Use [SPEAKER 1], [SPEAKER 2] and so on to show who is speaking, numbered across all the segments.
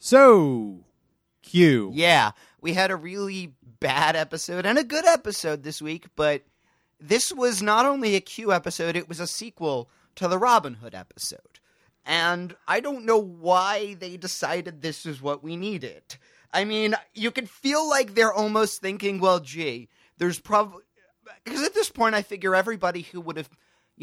[SPEAKER 1] So, Q.
[SPEAKER 2] Yeah, we had a really bad episode and a good episode this week, but this was not only a Q episode, it was a sequel to the Robin Hood episode. And I don't know why they decided this is what we needed. I mean, you could feel like they're almost thinking, well, gee, there's probably... Because at this point, I figure everybody who would have,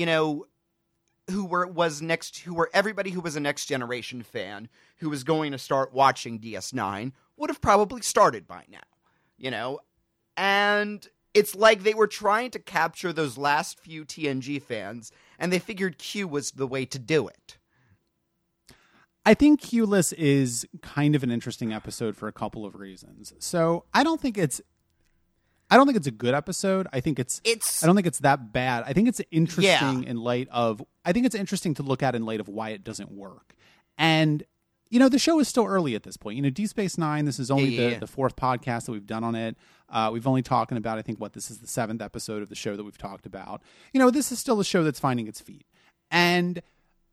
[SPEAKER 2] everybody who was a Next Generation fan who was going to start watching DS9 would have probably started by now, And it's like they were trying to capture those last few TNG fans, and they figured Q was the way to do it.
[SPEAKER 1] I think Q-less is kind of an interesting episode for a couple of reasons. So I don't think it's a good episode. I don't think it's that bad. I think it's interesting it's interesting to look at in light of why it doesn't work. And, the show is still early at this point. Deep Space Nine, this is only the fourth podcast that we've done on it. We've only talking about, I think, this is the seventh episode of the show that we've talked about. This is still a show that's finding its feet. And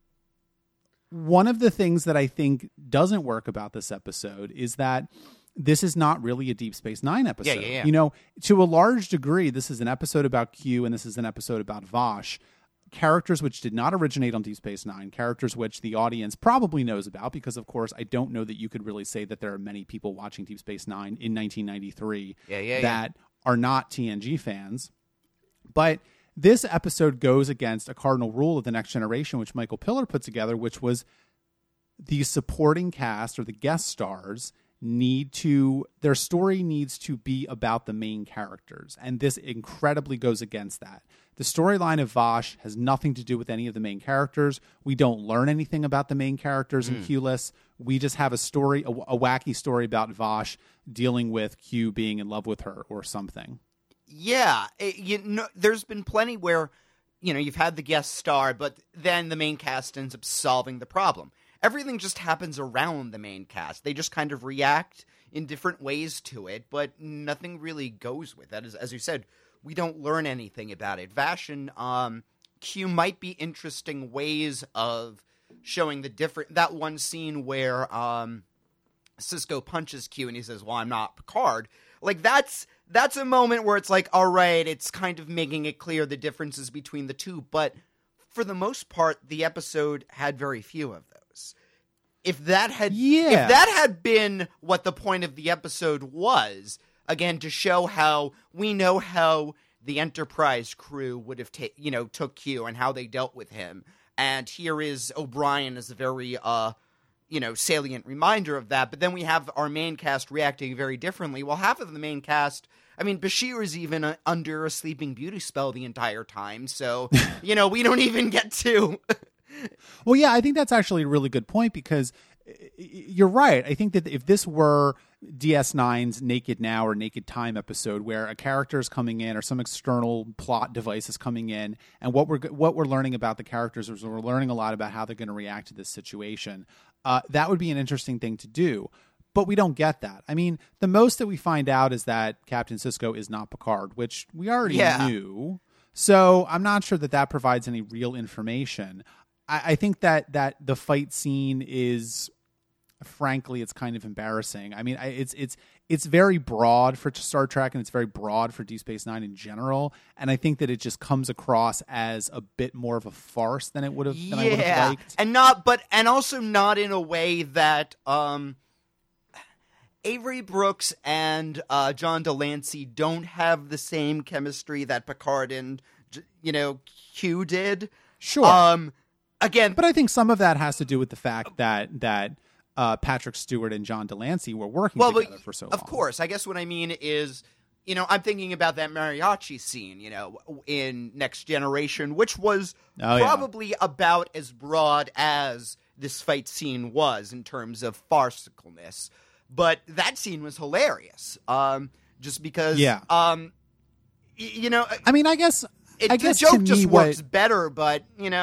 [SPEAKER 1] one of the things that I think doesn't work about this episode is that this is not really a Deep Space Nine episode.
[SPEAKER 2] Yeah.
[SPEAKER 1] To a large degree, this is an episode about Q and this is an episode about Vosh. Characters which did not originate on Deep Space Nine, characters which the audience probably knows about because, of course, I don't know that you could really say that there are many people watching Deep Space Nine in 1993 that are not TNG fans. But this episode goes against a cardinal rule of The Next Generation, which Michael Piller put together, which was the supporting cast or the guest stars their story needs to be about the main characters. And this incredibly goes against that. The storyline of Vosh has nothing to do with any of the main characters. We don't learn anything about the main characters in Q-less. We just have a story, a wacky story about Vosh dealing with Q being in love with her or something.
[SPEAKER 2] Yeah. There's been plenty where, you've had the guest star, but then the main cast ends up solving the problem. Everything just happens around the main cast. They just kind of react in different ways to it, but nothing really goes with that. As you said, we don't learn anything about it. Vash and Q might be interesting ways of showing that one scene where Sisko punches Q and he says, well, I'm not Picard. Like, that's a moment where it's like, all right, it's kind of making it clear the differences between the two, but for the most part, the episode had very few of those. If that had been what the point of the episode was, again, to show how we know how the Enterprise crew would have took Q and how they dealt with him, and here is O'Brien as a very salient reminder of that. But then we have our main cast reacting very differently. Well, half of the main cast, Bashir is even under a Sleeping Beauty spell the entire time. So, we don't even get to.
[SPEAKER 1] Well, yeah, I think that's actually a really good point because you're right. I think that if this were DS9's Naked Now or Naked Time episode where a character is coming in or some external plot device is coming in, and what we're learning about the characters is we're learning a lot about how they're going to react to this situation, that would be an interesting thing to do. But we don't get that. The most that we find out is that Captain Sisko is not Picard, which we already knew. So I'm not sure that provides any real information. I think that the fight scene is, frankly, it's kind of embarrassing. It's very broad for Star Trek and it's very broad for Deep Space Nine in general. And I think that it just comes across as a bit more of a farce than I would have liked.
[SPEAKER 2] And also not in a way that Avery Brooks and John Delancey don't have the same chemistry that Picard and Q did.
[SPEAKER 1] Sure.
[SPEAKER 2] Again,
[SPEAKER 1] but I think some of that has to do with the fact that Patrick Stewart and John Delancey were working together for so long.
[SPEAKER 2] Of course. I guess what I mean is, I'm thinking about that mariachi scene, in Next Generation, which was probably about as broad as this fight scene was in terms of farcicalness. But that scene was hilarious. Just because,
[SPEAKER 1] I guess
[SPEAKER 2] the joke just works better, but,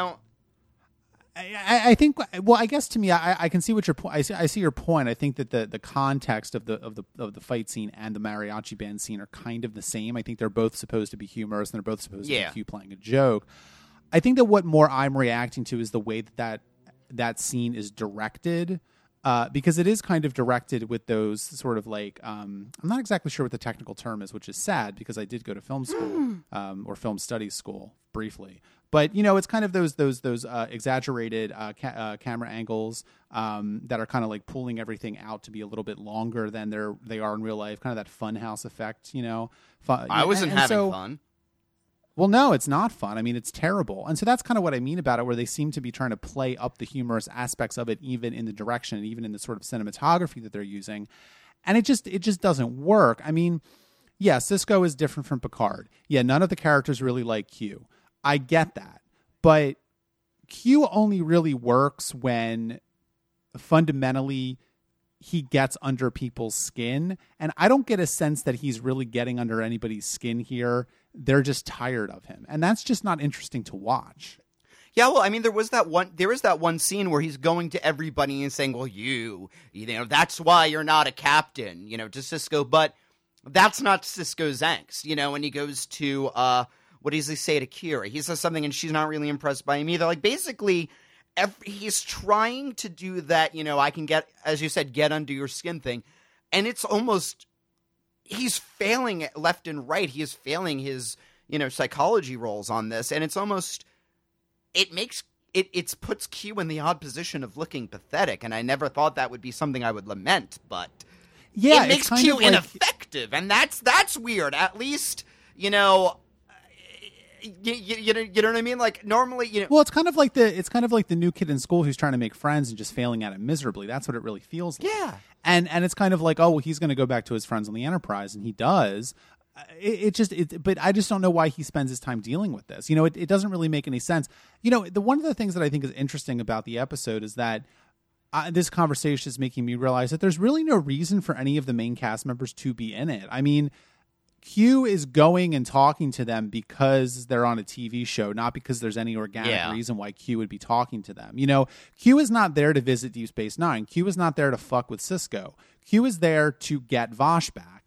[SPEAKER 1] I think. Well, I guess to me, I can see what your point. I see your point. I think that the context of the fight scene and the mariachi band scene are kind of the same. I think they're both supposed to be humorous and they're both supposed to be Q playing a joke. I think that what more I'm reacting to is the way that scene is directed. because it is kind of directed with those sort of like I'm not exactly sure what the technical term is, which is sad because I did go to film school or film studies school briefly. But it's kind of those exaggerated camera angles that are kind of like pulling everything out to be a little bit longer than they are in real life. Kind of that funhouse effect,
[SPEAKER 2] I wasn't having fun.
[SPEAKER 1] Well, no, it's not fun. I mean, it's terrible. And so that's kind of what I mean about it, where they seem to be trying to play up the humorous aspects of it, even in the direction and even in the sort of cinematography that they're using. And it just doesn't work. I mean, yeah, Sisko is different from Picard. Yeah, none of the characters really like Q. I get that. But Q only really works when fundamentally he gets under people's skin. And I don't get a sense that he's really getting under anybody's skin here. They're just tired of him. And that's just not interesting to watch.
[SPEAKER 2] Yeah, well, I mean, there is that one scene where he's going to everybody and saying, well, you know, that's why you're not a captain, to Sisko. But that's not Sisko's angst, when he goes to, what does he say to Kira? He says something and she's not really impressed by him either. Like, basically, he's trying to do that, I can get, as you said, get under your skin thing. And it's almost, he's failing left and right. He is failing his, psychology roles on this. And it's almost, it puts Q in the odd position of looking pathetic. And I never thought that would be something I would lament, but it makes Q ineffective. And that's weird. At least, you know what I mean? Like normally,
[SPEAKER 1] Well, it's kind of like the new kid in school who's trying to make friends and just failing at it miserably. That's what it really feels like.
[SPEAKER 2] Yeah.
[SPEAKER 1] And it's kind of like, oh, well, he's going to go back to his friends on the Enterprise, and he does. But I just don't know why he spends his time dealing with this. It doesn't really make any sense. One of the things that I think is interesting about the episode is that this conversation is making me realize that there's really no reason for any of the main cast members to be in it. I mean, Q is going and talking to them because they're on a TV show, not because there's any organic reason why Q would be talking to them. Q is not there to visit Deep Space Nine. Q is not there to fuck with Sisko. Q is there to get Vosh back.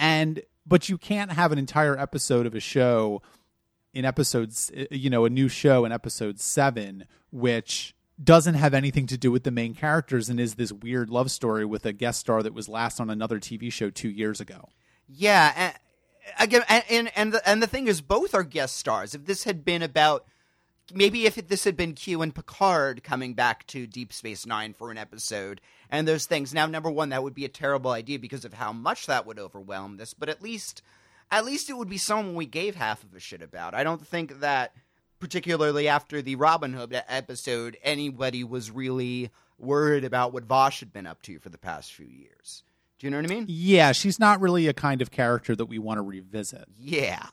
[SPEAKER 1] But you can't have an entire episode of a show in episodes, a new show in episode 7, which doesn't have anything to do with the main characters and is this weird love story with a guest star that was last on another TV show 2 years ago.
[SPEAKER 2] Yeah. Again, and the thing is, both are guest stars. If this had been about, maybe if this had been Q and Picard coming back to Deep Space Nine for an episode, and those things. Now, number one, that would be a terrible idea because of how much that would overwhelm this. But at least it would be someone we gave half of a shit about. I don't think that, particularly after the Robin Hood episode, anybody was really worried about what Vosh had been up to for the past few years. Do you know what I mean?
[SPEAKER 1] Yeah, she's not really a kind of character that we want to revisit.
[SPEAKER 2] Yeah.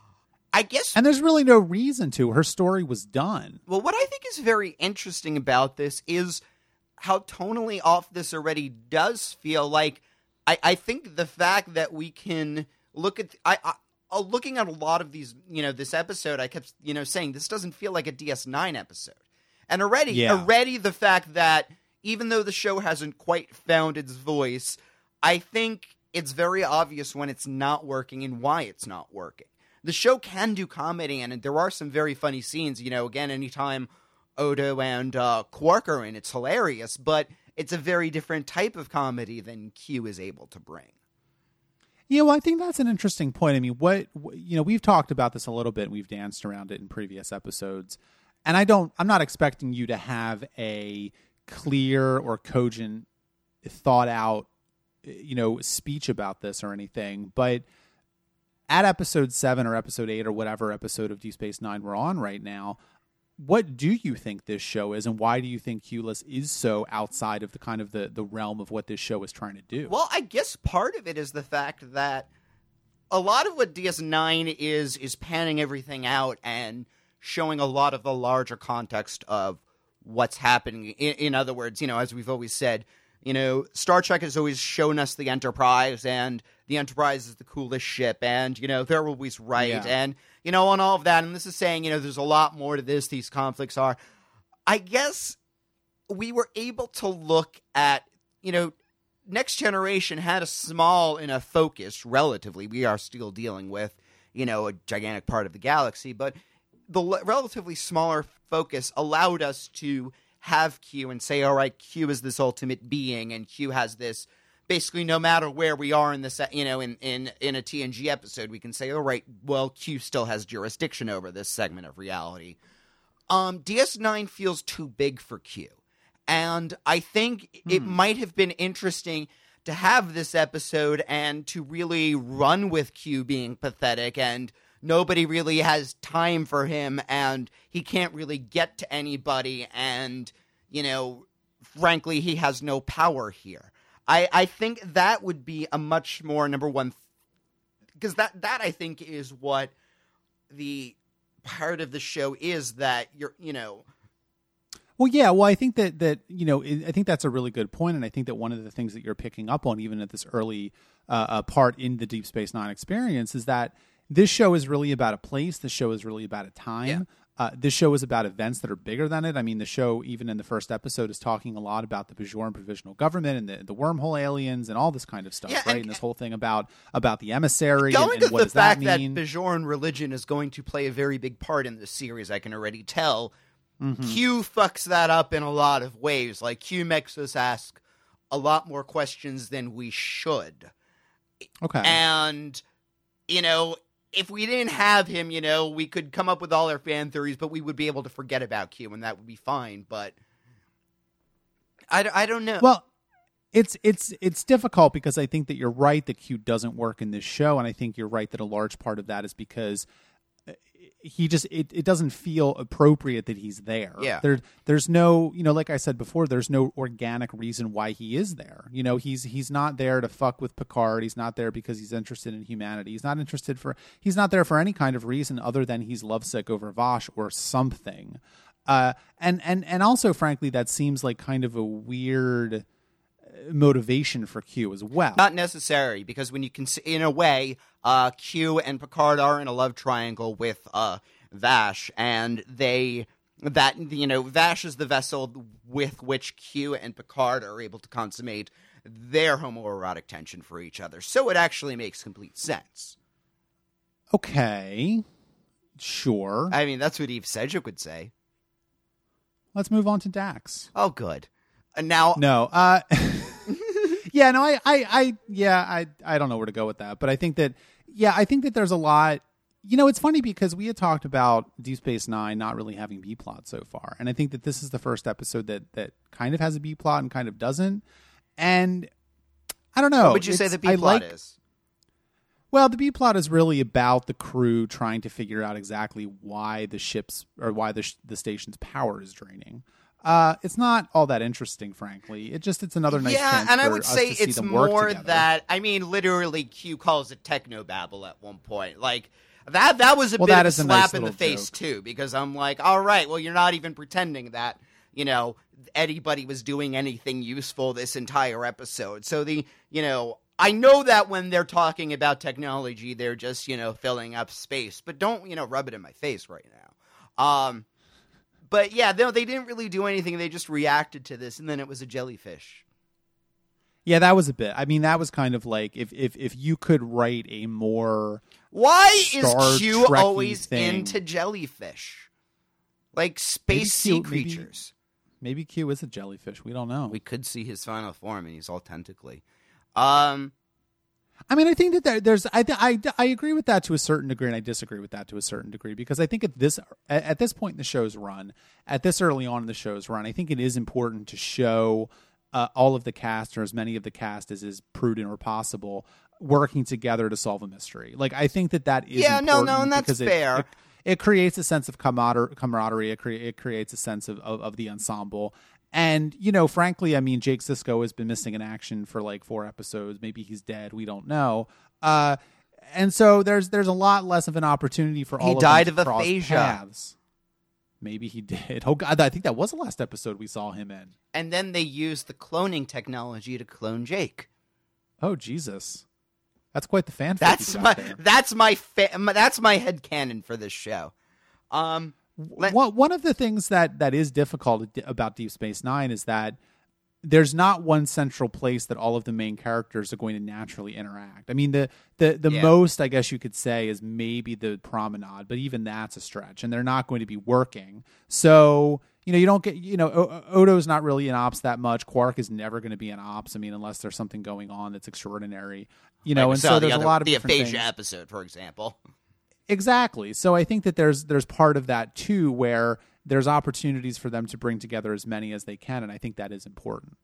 [SPEAKER 2] I guess...
[SPEAKER 1] And there's really no reason to. Her story was done.
[SPEAKER 2] Well, what I think is very interesting about this is how tonally off this already does feel. Like, I think the fact that we can look at... looking at a lot of these, this episode, I kept, saying this doesn't feel like a DS9 episode. And already the fact that even though the show hasn't quite found its voice... I think it's very obvious when it's not working and why it's not working. The show can do comedy, and there are some very funny scenes. Again, anytime Odo and Quark are in, it's hilarious, but it's a very different type of comedy than Q is able to bring.
[SPEAKER 1] Well, I think that's an interesting point. I mean, we've talked about this a little bit, and we've danced around it in previous episodes, and I'm not expecting you to have a clear or cogent, thought out speech about this or anything, but at episode 7 or episode 8 or whatever episode of Deep Space Nine we're on right now, what do you think this show is, and why do you think Q-less is so outside of the kind of the realm of what this show is trying to do?
[SPEAKER 2] Well, I guess part of it is the fact that a lot of what DS9 is panning everything out and showing a lot of the larger context of what's happening. In other words, as we've always said, Star Trek has always shown us the Enterprise, and the Enterprise is the coolest ship, and, they're always right, and, on all of that, and this is saying, there's a lot more to this, these conflicts are. I guess we were able to look at, Next Generation had a small enough focus, relatively. We are still dealing with, a gigantic part of the galaxy, but the relatively smaller focus allowed us to have Q and say, all right, Q is this ultimate being, and Q has this, basically no matter where we are in this, in a TNG episode, we can say, all right, well, Q still has jurisdiction over this segment of reality. DS9 feels too big for Q. And I think it might have been interesting to have this episode and to really run with Q being pathetic, and nobody really has time for him, and he can't really get to anybody, and, frankly, he has no power here. I think that would be a much more number one, because that I think is what the part of the show is, that
[SPEAKER 1] Well, yeah. Well, I think that I think that's a really good point, and I think that one of the things that you're picking up on, even at this early part in the Deep Space Nine experience, is that this show is really about a place. This show is really about a time.
[SPEAKER 2] Yeah.
[SPEAKER 1] This show is about events that are bigger than it. I mean, the show, even in the first episode, is talking a lot about the Bajoran Provisional Government and the wormhole aliens and all this kind of stuff,
[SPEAKER 2] Yeah,
[SPEAKER 1] right? And this whole thing about the emissary
[SPEAKER 2] going
[SPEAKER 1] and what
[SPEAKER 2] to
[SPEAKER 1] does
[SPEAKER 2] the fact
[SPEAKER 1] that mean?
[SPEAKER 2] that Bajoran religion is going to play a very big part in this series, I can already tell. Q fucks that up in a lot of ways. Like, Q makes us ask a lot more questions than we should.
[SPEAKER 1] Okay.
[SPEAKER 2] And, if we didn't have him, we could come up with all our fan theories, but we would be able to forget about Q, and that would be fine. But I don't know.
[SPEAKER 1] Well, it's difficult because I think that you're right that Q doesn't work in this show, and I think you're right that a large part of that is because it doesn't feel appropriate that he's there.
[SPEAKER 2] Yeah.
[SPEAKER 1] There's no, like I said before, there's no organic reason why he is there. He's not there to fuck with Picard. He's not there because he's interested in humanity. He's not there for any kind of reason other than he's lovesick over Vash or something. And also, frankly, that seems like kind of a weird motivation for Q as well.
[SPEAKER 2] Not necessary, because when you can, in a way, Q and Picard are in a love triangle with Vash, and Vash is the vessel with which Q and Picard are able to consummate their homoerotic tension for each other. So it actually makes complete sense.
[SPEAKER 1] Okay, sure.
[SPEAKER 2] I mean, that's what Eve Sedgwick would say.
[SPEAKER 1] Let's move on to Dax.
[SPEAKER 2] Oh, good. Now,
[SPEAKER 1] no, yeah, no, I don't know where to go with that, but I think that there's a lot. It's funny because we had talked about Deep Space Nine not really having B plot so far, and I think that this is the first episode that kind of has a B plot and kind of doesn't. And I don't know.
[SPEAKER 2] What would you say the B plot is?
[SPEAKER 1] Well, the B plot is really about the crew trying to figure out exactly why the ship's or why the station's power is draining. It's not all that interesting, frankly. It's another nice chance
[SPEAKER 2] and I
[SPEAKER 1] for
[SPEAKER 2] would
[SPEAKER 1] us
[SPEAKER 2] say
[SPEAKER 1] to see
[SPEAKER 2] it's
[SPEAKER 1] them work
[SPEAKER 2] more
[SPEAKER 1] together.
[SPEAKER 2] that, I mean, literally Q calls it technobabble at one point. Like, that was a bit
[SPEAKER 1] that
[SPEAKER 2] of a
[SPEAKER 1] is a
[SPEAKER 2] slap
[SPEAKER 1] nice
[SPEAKER 2] in the
[SPEAKER 1] little
[SPEAKER 2] face,
[SPEAKER 1] joke.
[SPEAKER 2] too, because I'm like, all right, well, you're not even pretending that, anybody was doing anything useful this entire episode. So I know that when they're talking about technology, they're just, filling up space, but don't, rub it in my face right now. But yeah, they didn't really do anything. They just reacted to this, and then it was a jellyfish.
[SPEAKER 1] Yeah, that was a bit. I mean, that was kind of like if you could write a more
[SPEAKER 2] Why
[SPEAKER 1] Star
[SPEAKER 2] is Q
[SPEAKER 1] Trek-y
[SPEAKER 2] always
[SPEAKER 1] thing.
[SPEAKER 2] into jellyfish? Like space sea creatures.
[SPEAKER 1] Maybe Q is a jellyfish. We don't know.
[SPEAKER 2] We could see his final form, and he's all tentacly.
[SPEAKER 1] I mean, I think that there's. I agree with that to a certain degree, and I disagree with that to a certain degree, because I think at this point in the show's run, at this early on in the show's run, I think it is important to show all of the cast, or as many of the cast as is prudent or possible, working together to solve a mystery. Like, I think that is important
[SPEAKER 2] and that's
[SPEAKER 1] because
[SPEAKER 2] fair.
[SPEAKER 1] It creates a sense of camaraderie. It creates a sense of the ensemble. And, frankly, I mean, Jake Sisko has been missing in action for like 4 episodes. Maybe he's dead. We don't know. And so there's a lot less of an opportunity for all of them to cross paths. Maybe he did. Oh, God, I think that was the last episode we saw him in.
[SPEAKER 2] And then they used the cloning technology to clone Jake.
[SPEAKER 1] Oh, Jesus. That's quite the fanfic.
[SPEAKER 2] That's my headcanon for this show.
[SPEAKER 1] One of the things that is difficult about Deep Space Nine is that there's not one central place that all of the main characters are going to naturally interact. I mean, the most, I guess you could say, is maybe the promenade, but even that's a stretch, and they're not going to be working. So, you don't get, Odo's not really in ops that much. Quark is never going to be in ops. I mean, unless there's something going on that's extraordinary, and so there's a lot of
[SPEAKER 2] the
[SPEAKER 1] different
[SPEAKER 2] aphasia
[SPEAKER 1] things.
[SPEAKER 2] episode, for example.
[SPEAKER 1] Exactly. So I think that there's part of that too, where there's opportunities for them to bring together as many as they can, and I think that is important.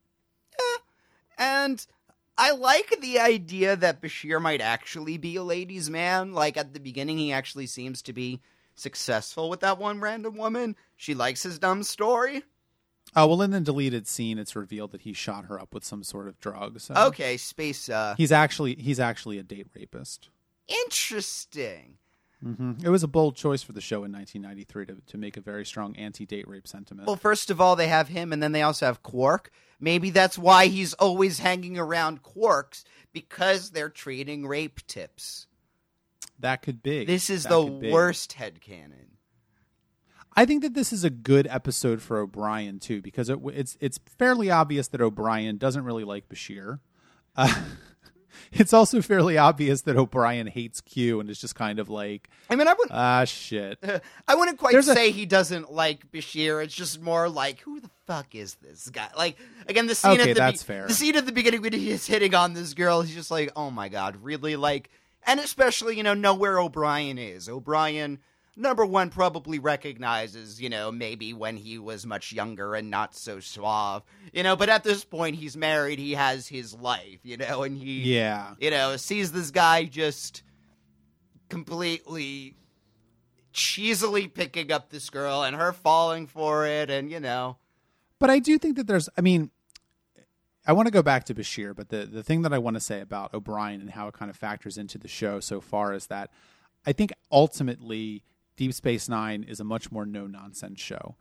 [SPEAKER 2] And I like the idea that Bashir might actually be a ladies' man. Like, at the beginning, he actually seems to be successful with that one random woman. She likes his dumb story.
[SPEAKER 1] Oh, well, in the deleted scene, it's revealed that he shot her up with some sort of drug. So
[SPEAKER 2] Okay, space.
[SPEAKER 1] he's actually a date rapist.
[SPEAKER 2] Interesting.
[SPEAKER 1] It was a bold choice for the show in 1993 to make a very strong anti-date rape sentiment.
[SPEAKER 2] Well, first of all, they have him, and then they also have Quark. Maybe that's why he's always hanging around Quarks, because they're trading rape tips.
[SPEAKER 1] That could be.
[SPEAKER 2] This is the worst headcanon.
[SPEAKER 1] I think that this is a good episode for O'Brien too, because it's fairly obvious that O'Brien doesn't really like Bashir. It's also fairly obvious that O'Brien hates Q and is just kind of like,
[SPEAKER 2] I mean,
[SPEAKER 1] shit.
[SPEAKER 2] I wouldn't quite say he doesn't like Bashir. It's just more like, who the fuck is this guy? Like, again, the scene
[SPEAKER 1] fair.
[SPEAKER 2] The scene at the beginning when he is hitting on this girl, he's just like, oh my god, really? Like, and especially, know where O'Brien is. O'Brien, number one, probably recognizes, maybe when he was much younger and not so suave, but at this point he's married, he has his life, and he, sees this guy just completely cheesily picking up this girl and her falling for it, and,
[SPEAKER 1] But I do think that I want to go back to Bashir, but the thing that I want to say about O'Brien and how it kind of factors into the show so far is that I think ultimately Deep Space Nine is a much more no-nonsense show.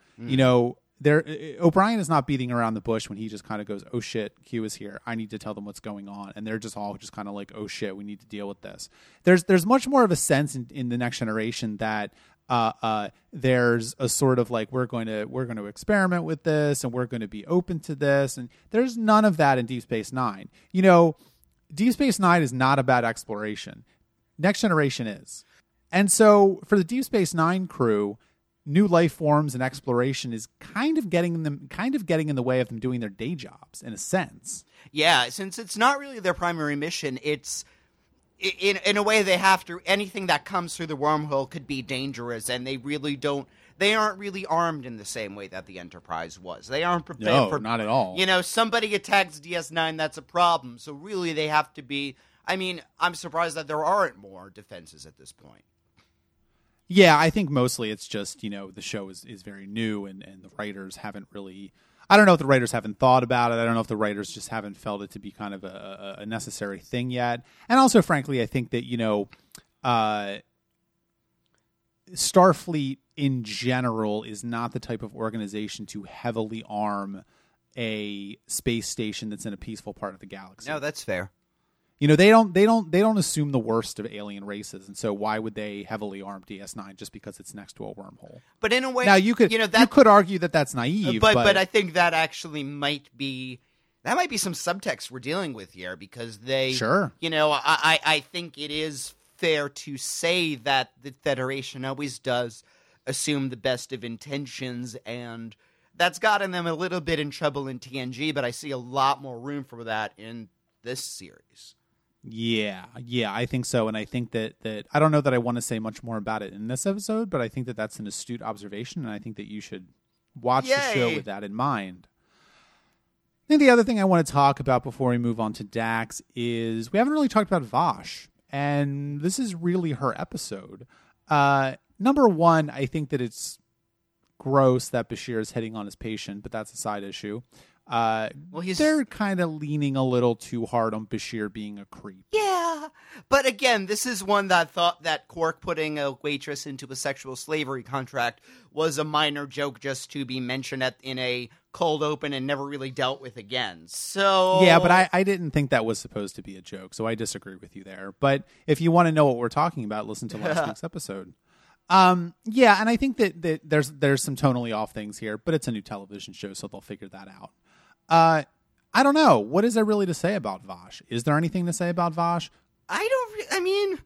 [SPEAKER 1] O'Brien is not beating around the bush when he just kind of goes, oh shit, Q is here. I need to tell them what's going on. And they're just all just kind of like, oh shit, we need to deal with this. There's much more of a sense in the Next Generation that there's a sort of like, we're going to experiment with this and we're going to be open to this. And there's none of that in Deep Space Nine. Deep Space Nine is not about exploration. Next Generation is. And so for the Deep Space Nine crew, new life forms and exploration is kind of getting in the way of them doing their day jobs in a sense.
[SPEAKER 2] Yeah, since it's not really their primary mission, it's in a way they have to. Anything that comes through the wormhole could be dangerous, and they aren't really armed in the same way that the Enterprise was. They aren't prepared for,
[SPEAKER 1] not at all.
[SPEAKER 2] Somebody attacks DS9, that's a problem. So really, they have to be. I mean, I'm surprised that there aren't more defenses at this point.
[SPEAKER 1] Yeah, I think mostly it's just, the show is very new and the writers haven't really... I don't know if the writers haven't thought about it. I don't know if the writers just haven't felt it to be kind of a necessary thing yet. And also, frankly, I think that, Starfleet in general is not the type of organization to heavily arm a space station that's in a peaceful part of the galaxy.
[SPEAKER 2] No, that's fair.
[SPEAKER 1] They don't assume the worst of alien races, and so why would they heavily arm DS9 just because it's next to a wormhole?
[SPEAKER 2] But in a way,
[SPEAKER 1] now you could argue that that's naive.
[SPEAKER 2] But I think that actually might be some subtext we're dealing with here, because they
[SPEAKER 1] sure.
[SPEAKER 2] I think it is fair to say that the Federation always does assume the best of intentions, and that's gotten them a little bit in trouble in TNG. But I see a lot more room for that in this series.
[SPEAKER 1] Yeah, I think so. And I think that I don't know that I want to say much more about it in this episode, but I think that that's an astute observation, and I think that you should watch the show with that in mind. I think the other thing I want to talk about before we move on to Dax is we haven't really talked about Vash, and this is really her episode. Number one, I think that it's gross that Bashir is hitting on his patient, but that's a side issue. They're kind of leaning a little too hard on Bashir being a creep.
[SPEAKER 2] Yeah, but again, this is one that thought that Quark putting a waitress into a sexual slavery contract was a minor joke just to be mentioned in a cold open and never really dealt with again. So
[SPEAKER 1] yeah, but I didn't think that was supposed to be a joke, so I disagree with you there. But if you want to know what we're talking about, listen to last week's episode. Yeah, and I think that there's some tonally off things here, but it's a new television show, so they'll figure that out. I don't know. What is there really to say about Vash? Is there anything to say about Vash?
[SPEAKER 2] I mean,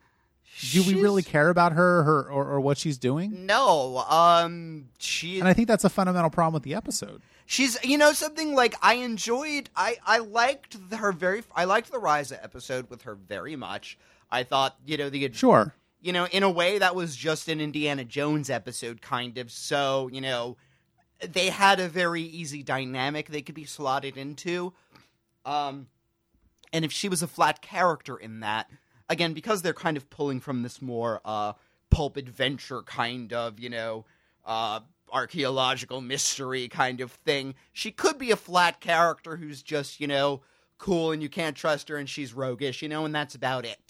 [SPEAKER 1] Do we really care about her or what she's doing?
[SPEAKER 2] No.
[SPEAKER 1] And I think that's a fundamental problem with the episode.
[SPEAKER 2] She's, something like I liked the Ryza episode with her very much. I thought,
[SPEAKER 1] Sure.
[SPEAKER 2] In a way that was just an Indiana Jones episode kind of. So, they had a very easy dynamic they could be slotted into. And if she was a flat character in that, again, because they're kind of pulling from this more pulp adventure kind of, archaeological mystery kind of thing, she could be a flat character who's just, cool and you can't trust her and she's roguish, and that's about it,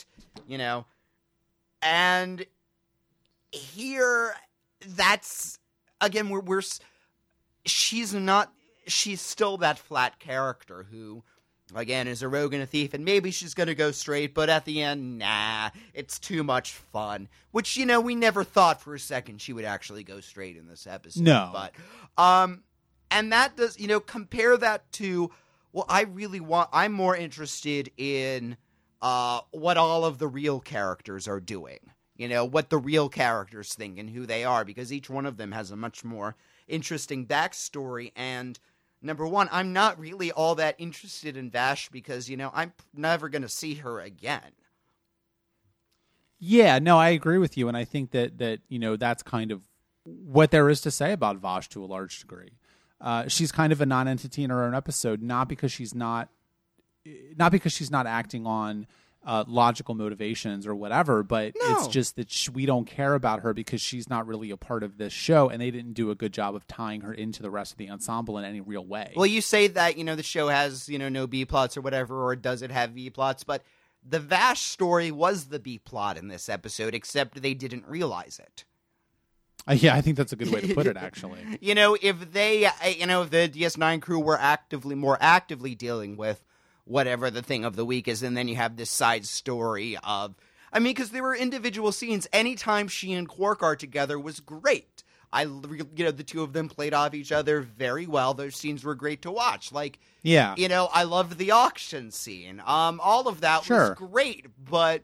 [SPEAKER 2] And here, that's, again, she's still that flat character who, again, is a rogue and a thief, and maybe she's going to go straight, but at the end, nah, it's too much fun. Which, we never thought for a second she would actually go straight in this episode.
[SPEAKER 1] No.
[SPEAKER 2] But, and that does, compare that to, I'm more interested in what all of the real characters are doing. What the real characters think and who they are, because each one of them has a much more interesting backstory. And number one, I'm not really all that interested in Vash because, I'm never going to see her again.
[SPEAKER 1] Yeah, no, I agree with you. And I think that that's kind of what there is to say about Vash to a large degree. She's kind of a non-entity in her own episode, not because she's not acting on logical motivations or whatever, but it's just that we don't care about her because she's not really a part of this show, and they didn't do a good job of tying her into the rest of the ensemble in any real way.
[SPEAKER 2] Well, you say that, the show has, no B plots or whatever, or does it have V plots, but the Vash story was the B plot in this episode, except they didn't realize it.
[SPEAKER 1] Yeah, I think that's a good way to put it, actually.
[SPEAKER 2] If the DS9 crew were more actively dealing with whatever the thing of the week is, and then you have this side story of, because there were individual scenes. Anytime she and Quark are together was great. The two of them played off each other very well. Those scenes were great to watch.
[SPEAKER 1] Yeah.
[SPEAKER 2] I loved the auction scene. All of that was great, but,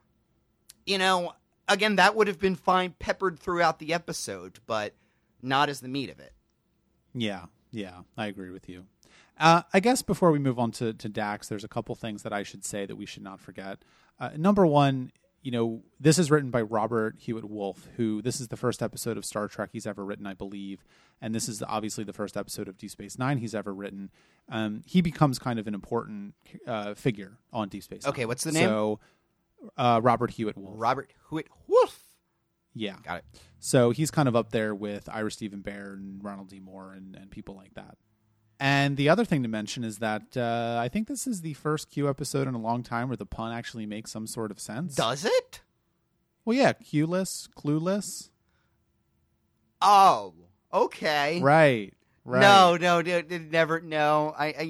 [SPEAKER 2] again, that would have been fine peppered throughout the episode, but not as the meat of it.
[SPEAKER 1] Yeah, I agree with you. I guess before we move on to Dax, there's a couple things that I should say that we should not forget. Number one, this is written by Robert Hewitt Wolfe, who this is the first episode of Star Trek he's ever written, I believe. And this is obviously the first episode of Deep Space Nine he's ever written. He becomes kind of an important figure on Deep Space Nine.
[SPEAKER 2] Okay, what's the name?
[SPEAKER 1] So, Robert Hewitt Wolfe.
[SPEAKER 2] Robert Hewitt Wolfe.
[SPEAKER 1] Yeah.
[SPEAKER 2] Got it.
[SPEAKER 1] So he's kind of up there with Ira Stephen Bear and Ronald D. Moore and people like that. And the other thing to mention is that I think this is the first Q episode in a long time where the pun actually makes some sort of sense.
[SPEAKER 2] Does it?
[SPEAKER 1] Well, yeah, Q-less, clueless.
[SPEAKER 2] Oh, okay.
[SPEAKER 1] Right.
[SPEAKER 2] No, never. No,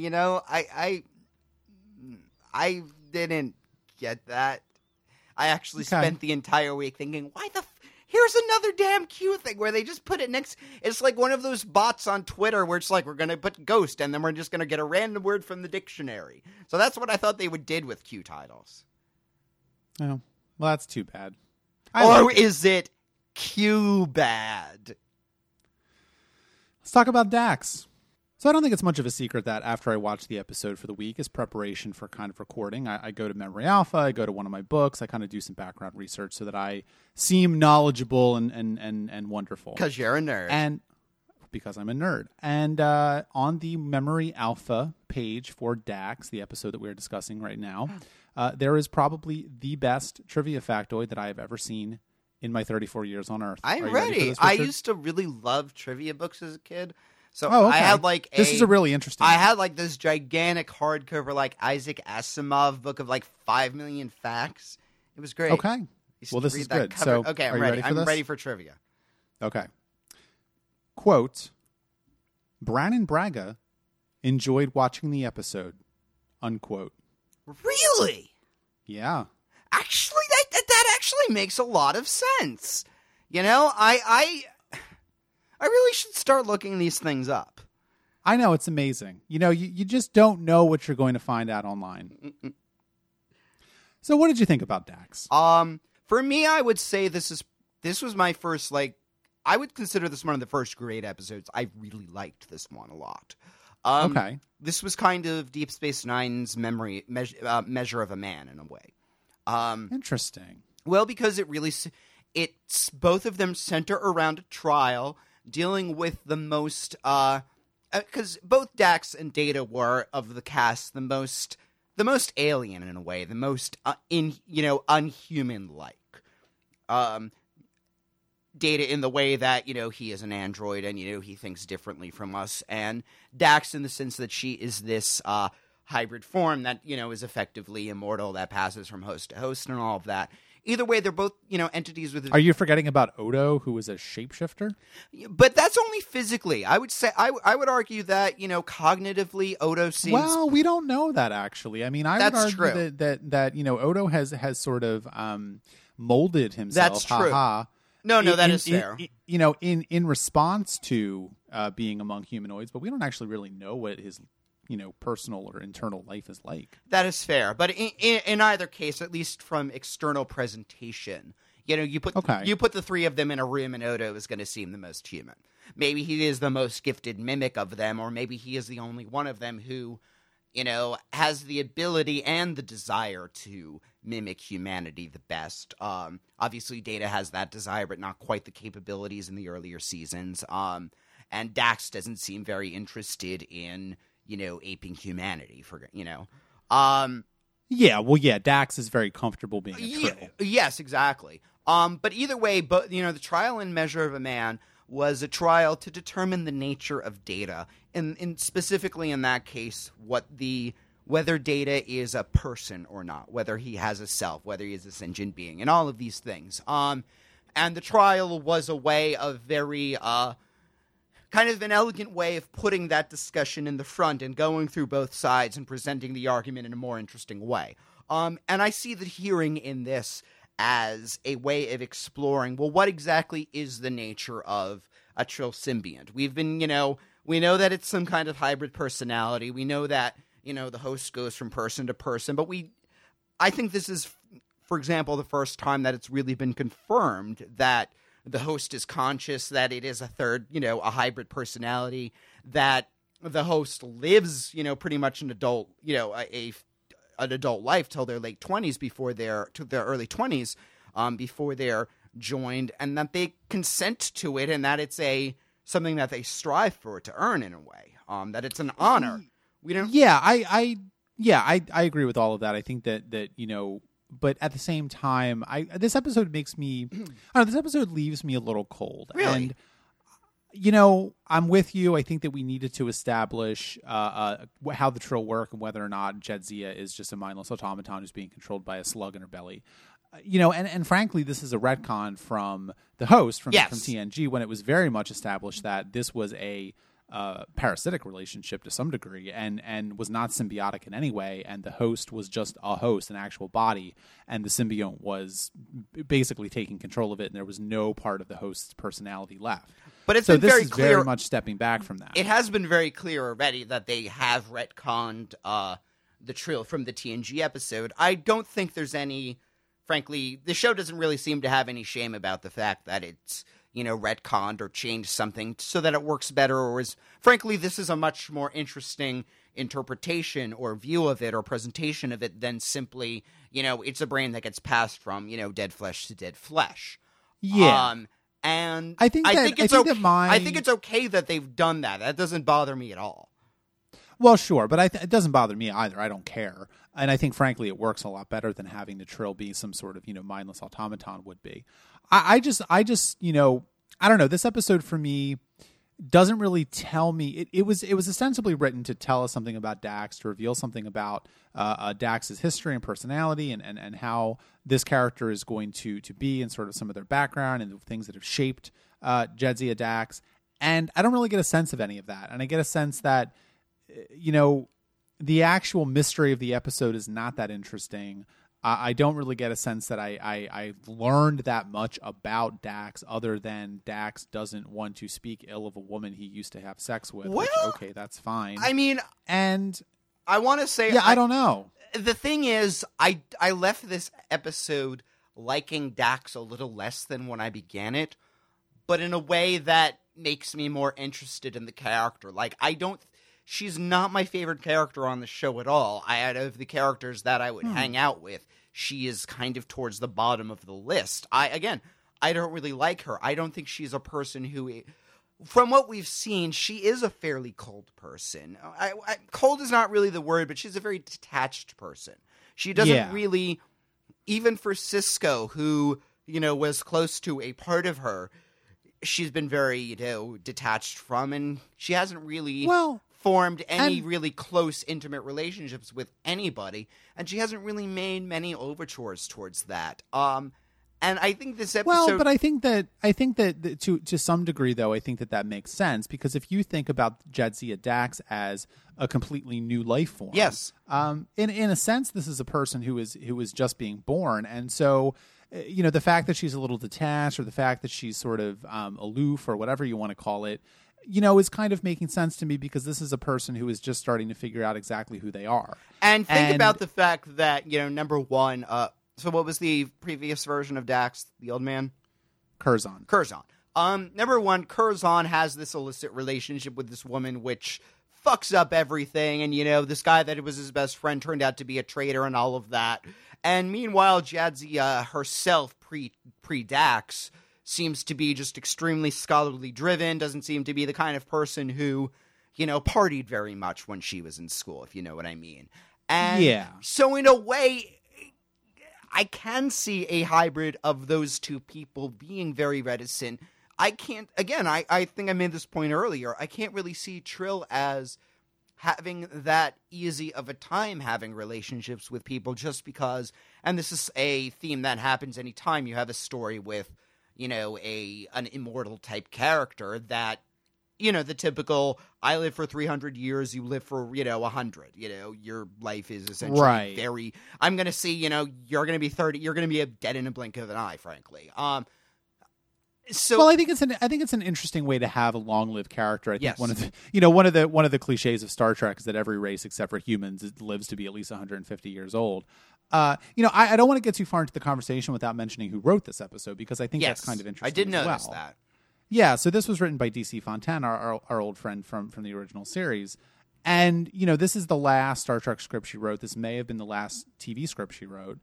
[SPEAKER 2] I didn't get that. I actually spent the entire week thinking, why the here's another damn Q thing where they just put it next. It's like one of those bots on Twitter where it's like, we're going to put ghost and then we're just going to get a random word from the dictionary. So that's what I thought they did with Q titles.
[SPEAKER 1] Oh, well, that's too bad.
[SPEAKER 2] Or is it Q bad?
[SPEAKER 1] Let's talk about Dax. So I don't think it's much of a secret that after I watch the episode for the week as preparation for kind of recording, I go to Memory Alpha, I go to one of my books, I kind of do some background research so that I seem knowledgeable and wonderful.
[SPEAKER 2] Because you're a nerd.
[SPEAKER 1] And because I'm a nerd. And on the Memory Alpha page for Dax, the episode that we're discussing right now, there is probably the best trivia factoid that I have ever seen in my 34 years on Earth.
[SPEAKER 2] I'm ready. I used to really love trivia books as a kid. So
[SPEAKER 1] okay.
[SPEAKER 2] I had
[SPEAKER 1] this is a really interesting.
[SPEAKER 2] I had this gigantic hardcover Isaac Asimov book of 5 million facts. It was great.
[SPEAKER 1] Okay. Well, this is good. So
[SPEAKER 2] okay, I'm
[SPEAKER 1] ready.
[SPEAKER 2] I'm ready for trivia.
[SPEAKER 1] Okay. Quote: Brannon Braga enjoyed watching the episode. Unquote.
[SPEAKER 2] Really?
[SPEAKER 1] Yeah.
[SPEAKER 2] Actually, that actually makes a lot of sense. I really should start looking these things up.
[SPEAKER 1] I know, it's amazing. You just don't know what you're going to find out online. So what did you think about Dax?
[SPEAKER 2] For me, I would say this was my first, like, I would consider this one of the first great episodes. I really liked this one a lot.
[SPEAKER 1] Okay.
[SPEAKER 2] This was kind of Deep Space Nine's Measure of a Man in a way.
[SPEAKER 1] Interesting.
[SPEAKER 2] Well, because it's both of them center around a trial dealing with the most, because both Dax and Data were of the cast the most alien in a way, the most unhuman-like. Data in the way that, he is an android and, he thinks differently from us. And Dax in the sense that she is this hybrid form that, is effectively immortal, that passes from host to host and all of that. Either way, they're both, entities with...
[SPEAKER 1] Are you forgetting about Odo, who was a shapeshifter?
[SPEAKER 2] But that's only physically. I would say, I would argue that, cognitively, Odo seems...
[SPEAKER 1] Well, we don't know that, actually. I mean, I would argue
[SPEAKER 2] true.
[SPEAKER 1] that Odo has sort of molded himself.
[SPEAKER 2] That's true.
[SPEAKER 1] Ha-ha.
[SPEAKER 2] No, that is fair.
[SPEAKER 1] In response to being among humanoids, but we don't actually really know what his personal or internal life is like.
[SPEAKER 2] That is fair, but in either case, at least from external presentation, you put the three of them in a room, and Odo is going to seem the most human. Maybe he is the most gifted mimic of them, or maybe he is the only one of them who, has the ability and the desire to mimic humanity the best. Obviously, Data has that desire, but not quite the capabilities in the earlier seasons. And Dax doesn't seem very interested in, aping humanity.
[SPEAKER 1] Dax is very comfortable being a Trill.
[SPEAKER 2] Yes, exactly. But either way, the trial and Measure of a Man was a trial to determine the nature of Data, and specifically in that case, whether Data is a person or not, whether he has a self, whether he is a sentient being, and all of these things. And the trial was a way of very kind of an elegant way of putting that discussion in the front and going through both sides and presenting the argument in a more interesting way. And I see the hearing in this as a way of exploring, well, what exactly is the nature of a Trill symbiont? We've been, we know that it's some kind of hybrid personality. We know that, the host goes from person to person, but I think this is, for example, the first time that it's really been confirmed that the host is conscious, that it is a third, a hybrid personality, that the host lives, pretty much an adult, an adult life till their late 20s to their early 20s, before they're joined, and that they consent to it, and that it's something that they strive for to earn in a way, that it's an honor. We don't.
[SPEAKER 1] Yeah, I agree with all of that. I think that but at the same time, this episode makes me, this episode leaves me a little cold.
[SPEAKER 2] Really?
[SPEAKER 1] And, I'm with you. I think that we needed to establish how the Trill work and whether or not Jadzia is just a mindless automaton who's being controlled by a slug in her belly. And frankly, this is a retcon from the host from TNG, when it was very much established that this was a parasitic relationship to some degree and was not symbiotic in any way, and the host was just a host, an actual body, and the symbiont was basically taking control of it, and there was no part of the host's personality left.
[SPEAKER 2] But it's been very
[SPEAKER 1] is
[SPEAKER 2] clear,
[SPEAKER 1] very much stepping back from that.
[SPEAKER 2] It has been very clear already that they have retconned the Trill from the TNG episode. I don't think there's any, frankly, the show doesn't really seem to have any shame about the fact that it's retconned or changed something so that it works better, or frankly, this is a much more interesting interpretation or view of it or presentation of it than simply, it's a brain that gets passed from, dead flesh to dead flesh.
[SPEAKER 1] Yeah.
[SPEAKER 2] And
[SPEAKER 1] I think
[SPEAKER 2] it's okay that they've done that. That doesn't bother me at all.
[SPEAKER 1] Well, sure, but it doesn't bother me either. I don't care. And I think, frankly, it works a lot better than having the Trill be some sort of, mindless automaton would be. I just, I don't know. This episode for me doesn't really tell me. It was ostensibly written to tell us something about Dax, to reveal something about Dax's history and personality, and how this character is going to be, and sort of some of their background and the things that have shaped Jadzia Dax. And I don't really get a sense of any of that. And I get a sense that, the actual mystery of the episode is not that interesting. I don't really get a sense that I learned that much about Dax, other than Dax doesn't want to speak ill of a woman he used to have sex with.
[SPEAKER 2] Well,
[SPEAKER 1] which, okay, that's fine.
[SPEAKER 2] I mean,
[SPEAKER 1] and
[SPEAKER 2] I want to say,
[SPEAKER 1] I don't know.
[SPEAKER 2] The thing is, I left this episode liking Dax a little less than when I began it, but in a way that makes me more interested in the character. Like, she's not my favorite character on the show at all. Out of the characters that I would hang out with, she is kind of towards the bottom of the list. I don't really like her. I don't think she's a person who, from what we've seen, she is a fairly cold person. Cold is not really the word, but she's a very detached person. She doesn't really, even for Sisko, who, was close to a part of her, she's been very, detached from, and she hasn't really formed any really close, intimate relationships with anybody, and she hasn't really made many overtures towards that. And I think this episode...
[SPEAKER 1] Well, but I think that to some degree, though, I think that makes sense, because if you think about Jadzia Dax as a completely new life form,
[SPEAKER 2] yes,
[SPEAKER 1] in a sense, this is a person who is just being born, and so the fact that she's a little detached, or the fact that she's sort of aloof, or whatever you want to call it, is kind of making sense to me, because this is a person who is just starting to figure out exactly who they are.
[SPEAKER 2] And think about the fact that number one. So what was the previous version of Dax, the old man?
[SPEAKER 1] Curzon.
[SPEAKER 2] Number one, Curzon has this illicit relationship with this woman, which fucks up everything. And, this guy that was his best friend turned out to be a traitor and all of that. And meanwhile, Jadzia herself, pre-Dax, seems to be just extremely scholarly driven, doesn't seem to be the kind of person who, partied very much when she was in school, if you know what I mean. And so in a way, I can see a hybrid of those two people being very reticent. I can't, again, I think I made this point earlier, I can't really see Trill as having that easy of a time having relationships with people, just because, and this is a theme that happens anytime you have a story with, an immortal type character, that, the typical, I live for 300 years, you live for, 100, your life is essentially very, I'm going to see, you're going to be 30, you're going to be dead in a blink of an eye, frankly. So,
[SPEAKER 1] well, I think it's an interesting way to have a long-lived character. I think one of the cliches of Star Trek is that every race except for humans lives to be at least 150 years old. I don't want to get too far into the conversation without mentioning who wrote this episode, because I think that's kind of interesting.
[SPEAKER 2] I did notice that.
[SPEAKER 1] Yeah, so this was written by DC Fontaine, our old friend from the original series. And, this is the last Star Trek script she wrote. This may have been the last TV script she wrote.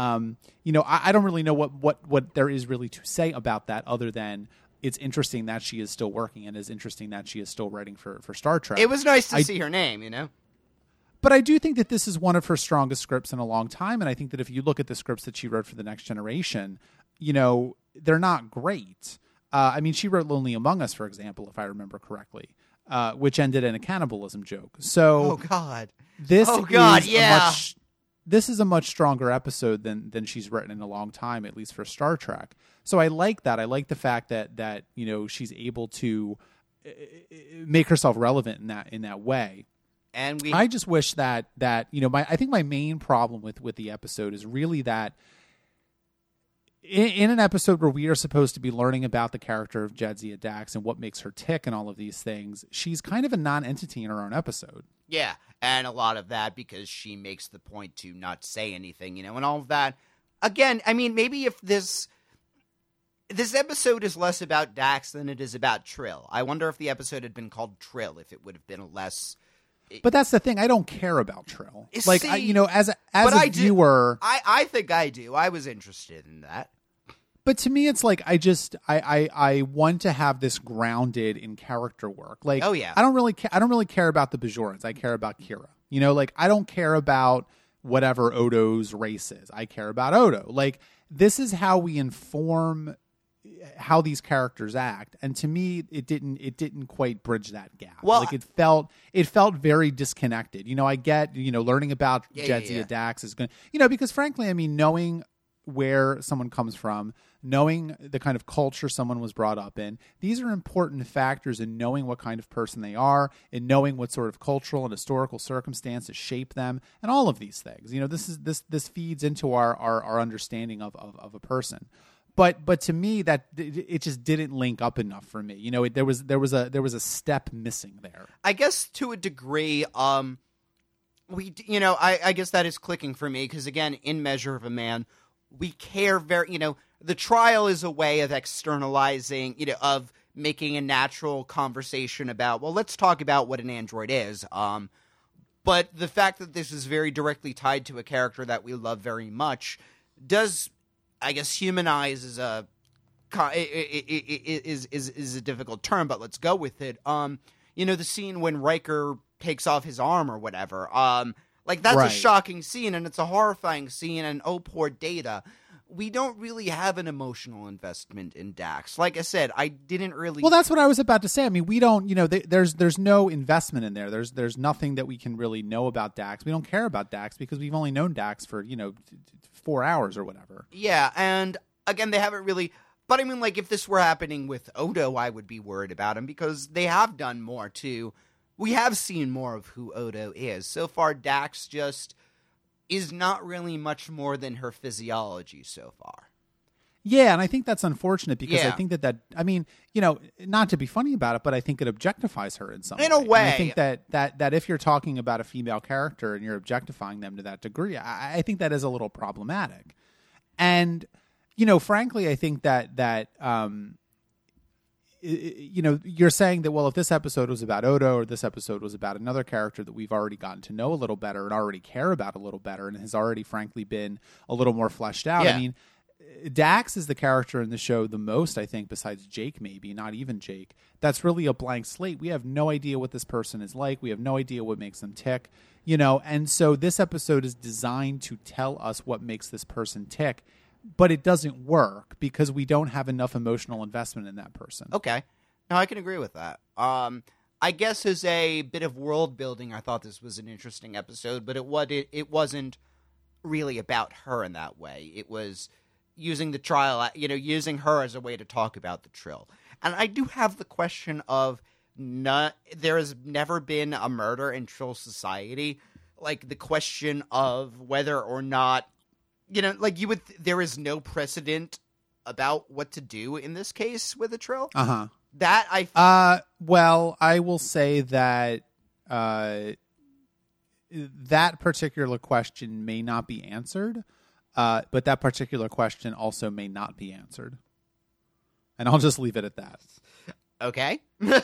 [SPEAKER 1] I don't really know what there is really to say about that, other than it's interesting that she is still working, and it's interesting that she is still writing for Star Trek.
[SPEAKER 2] It was nice to see her name,
[SPEAKER 1] But I do think that this is one of her strongest scripts in a long time, and I think that if you look at the scripts that she wrote for The Next Generation, they're not great. She wrote Lonely Among Us, for example, if I remember correctly, which ended in a cannibalism joke. So, this is a much stronger episode than she's written in a long time, at least for Star Trek. So I like that. I like the fact that she's able to make herself relevant in that way.
[SPEAKER 2] And
[SPEAKER 1] I just wish that I think my main problem with the episode is really that in an episode where we are supposed to be learning about the character of Jadzia Dax and what makes her tick and all of these things, she's kind of a non-entity in her own episode.
[SPEAKER 2] Yeah, and a lot of that because she makes the point to not say anything, and all of that. Again, maybe if this episode is less about Dax than it is about Trill. I wonder if the episode had been called Trill, if it would have been less...
[SPEAKER 1] But that's the thing. I don't care about Trill. Like, as a viewer...
[SPEAKER 2] I think I do. I was interested in that.
[SPEAKER 1] But to me, it's like I want to have this grounded in character work. Like,
[SPEAKER 2] oh yeah,
[SPEAKER 1] I don't really care about the Bajorans. I care about Kira. I don't care about whatever Odo's race is. I care about Odo. Like, this is how we inform how these characters act, and to me, it didn't quite bridge that gap.
[SPEAKER 2] Well,
[SPEAKER 1] like it felt very disconnected. I get learning about Jadzia Dax is going because frankly, knowing where someone comes from, knowing the kind of culture someone was brought up in, these are important factors in knowing what kind of person they are, and knowing what sort of cultural and historical circumstances shape them, and all of these things. This feeds into our understanding of a person. But to me, that it just didn't link up enough for me. There was a step missing there.
[SPEAKER 2] I guess to a degree, I guess that is clicking for me because again, in Measure of a Man, we care the trial is a way of externalizing, of making a natural conversation about, well, let's talk about what an android is. But the fact that this is very directly tied to a character that we love very much does, I guess, humanize is a difficult term, but let's go with it. The scene when Riker takes off his arm or whatever, that's
[SPEAKER 1] Right.
[SPEAKER 2] a shocking scene and it's a horrifying scene, and oh, poor Data. We don't really have an emotional investment in Dax. Like I said, I didn't really.
[SPEAKER 1] Well, that's what I was about to say. I mean, we don't, there's no investment in there. There's nothing that we can really know about Dax. We don't care about Dax because we've only known Dax for 4 hours or whatever.
[SPEAKER 2] Yeah, and again, they haven't really. But I mean, like, if this were happening with Odo, I would be worried about him because they have done more too. We have seen more of who Odo is. So far, Dax just is not really much more than her physiology so far.
[SPEAKER 1] Yeah, and I think that's unfortunate because
[SPEAKER 2] Yeah.
[SPEAKER 1] I think that I mean, not to be funny about it, but I think it objectifies her in some
[SPEAKER 2] In a
[SPEAKER 1] way.
[SPEAKER 2] way.
[SPEAKER 1] And I think that if you're talking about a female character and you're objectifying them to that degree, I think that is a little problematic. And frankly, I think that you're saying that, well, if this episode was about Odo or this episode was about another character that we've already gotten to know a little better and already care about a little better and has already, frankly, been a little more fleshed out.
[SPEAKER 2] Yeah.
[SPEAKER 1] I mean, Dax is the character in the show the most, I think, besides Jake, maybe, not even Jake. That's really a blank slate. We have no idea what this person is like. We have no idea what makes them tick, and so this episode is designed to tell us what makes this person tick. But it doesn't work because we don't have enough emotional investment in that person.
[SPEAKER 2] Okay. No, I can agree with that. I guess as a bit of world building, I thought this was an interesting episode, but it wasn't really about her in that way. It was using the trial, using her as a way to talk about the Trill. And I do have the question of there has never been a murder in Trill society. Like the question of whether or not there is no precedent about what to do in this case with a Trill.
[SPEAKER 1] Uh-huh.
[SPEAKER 2] That
[SPEAKER 1] well, I will say that that particular question may not be answered, but that particular question also may not be answered. And I'll just leave it at that.
[SPEAKER 2] Okay.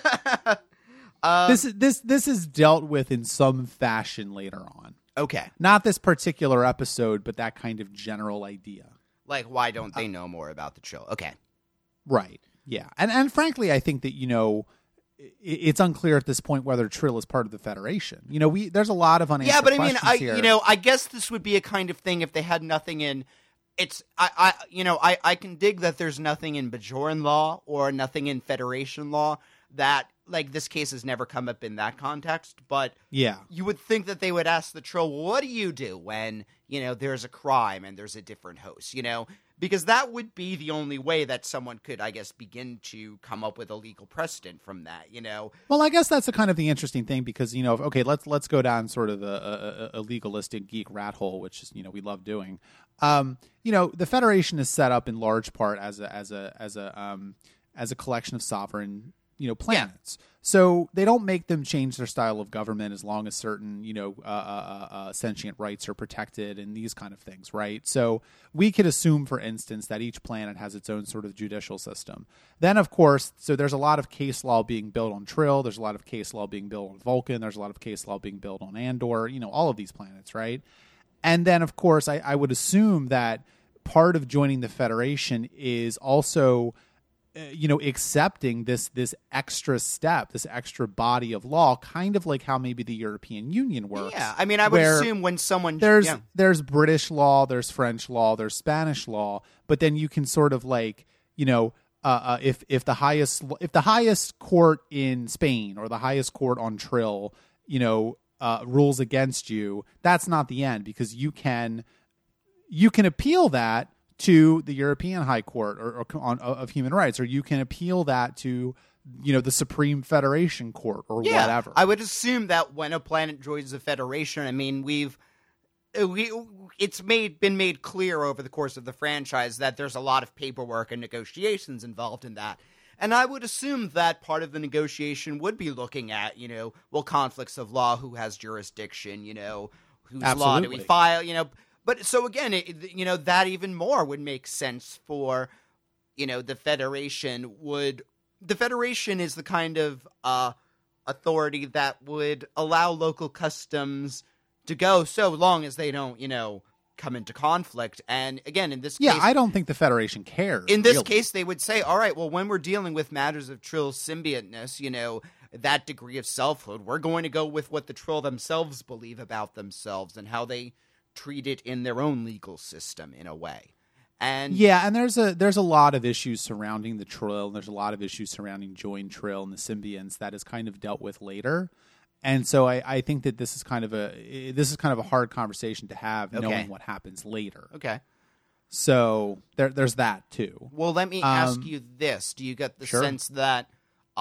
[SPEAKER 1] This is dealt with in some fashion later on.
[SPEAKER 2] Okay.
[SPEAKER 1] Not this particular episode, but that kind of general idea.
[SPEAKER 2] Like, why don't they know more about the Trill? Okay.
[SPEAKER 1] Right. Yeah. And frankly, I think that, it's unclear at this point whether Trill is part of the Federation. There's a lot of unanswered questions here.
[SPEAKER 2] I guess this would be a kind of thing if they had nothing in. I can dig that there's nothing in Bajoran law or nothing in Federation law that, like, this case has never come up in that context. But
[SPEAKER 1] yeah,
[SPEAKER 2] you would think that they would ask the Trill, what do you do when, there's a crime and there's a different host, Because that would be the only way that someone could, I guess, begin to come up with a legal precedent from that,
[SPEAKER 1] Well, I guess that's the kind of the interesting thing because, okay, let's go down sort of a legalistic geek rat hole, which is, we love doing. The Federation is set up in large part as a collection of sovereign, planets. Yeah. So they don't make them change their style of government as long as certain, sentient rights are protected and these kind of things, right? So we could assume, for instance, that each planet has its own sort of judicial system. Then, of course, so there's a lot of case law being built on Trill. There's a lot of case law being built on Vulcan. There's a lot of case law being built on Andor, all of these planets, right? And then, of course, I would assume that part of joining the Federation is also accepting this extra step, this extra body of law, kind of like how maybe the European Union works.
[SPEAKER 2] Yeah, I mean, I would assume when someone
[SPEAKER 1] there's British law, there's French law, there's Spanish law, but then you can sort of like if the highest court in Spain or the highest court on Trill, rules against you, that's not the end because you can appeal that to the European High Court of Human Rights, or you can appeal that to, the Supreme Federation Court or whatever.
[SPEAKER 2] I would assume that when a planet joins the Federation, I mean, it's been made clear over the course of the franchise that there's a lot of paperwork and negotiations involved in that. And I would assume that part of the negotiation would be looking at, conflicts of law, who has jurisdiction, whose
[SPEAKER 1] Absolutely.
[SPEAKER 2] law do we file, But so again, that even more would make sense for, the Federation would. The Federation is the kind of authority that would allow local customs to go so long as they don't, come into conflict. And again, in this case,
[SPEAKER 1] I don't think the Federation cares.
[SPEAKER 2] In this
[SPEAKER 1] really.
[SPEAKER 2] case, they would say, all right, well, when we're dealing with matters of Trill symbioteness, that degree of selfhood, we're going to go with what the Trill themselves believe about themselves and how they treat it in their own legal system in a way. And
[SPEAKER 1] and there's a lot of issues surrounding the Trill, and there's a lot of issues surrounding Join Trill and the symbionts that is kind of dealt with later. And so I think that this is kind of a hard conversation to have, knowing what happens later.
[SPEAKER 2] Okay.
[SPEAKER 1] So there's that too.
[SPEAKER 2] Well, let me ask you this: do you get the sense that,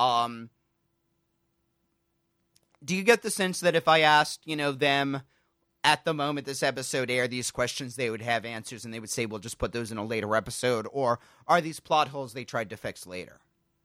[SPEAKER 2] if I asked, them at the moment this episode aired, these questions, they would have answers, and they would say, "We'll just put those in a later episode," or are these plot holes they tried to fix later?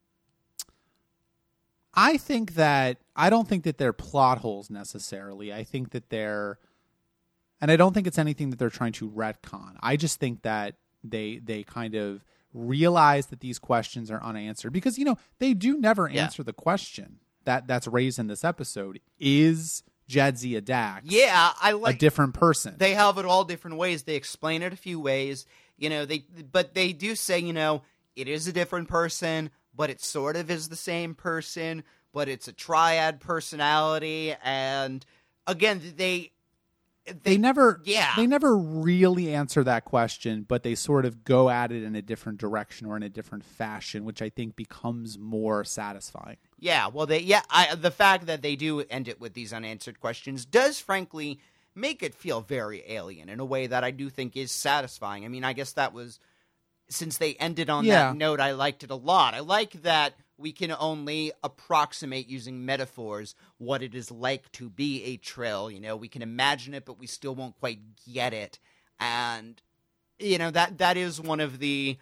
[SPEAKER 1] I don't think that they're plot holes necessarily. I think that and I don't think it's anything that they're trying to retcon. I just think that they kind of realize that these questions are unanswered because, they do never answer the question that's raised in this episode. Is Jadzia Dax a different person?
[SPEAKER 2] They have it all different ways. They explain it a few ways. But they do say, it is a different person, but it sort of is the same person, but it's a triad personality. And again, they
[SPEAKER 1] never really answer that question, but they sort of go at it in a different direction or in a different fashion, which I think becomes more satisfying.
[SPEAKER 2] Yeah, well, the fact that they do end it with these unanswered questions does, frankly, make it feel very alien in a way that I do think is satisfying. I mean, I guess that was, since they ended on that note, I liked it a lot. I like that we can only approximate using metaphors what it is like to be a Trill. We can imagine it, but we still won't quite get it. And, that is one of the,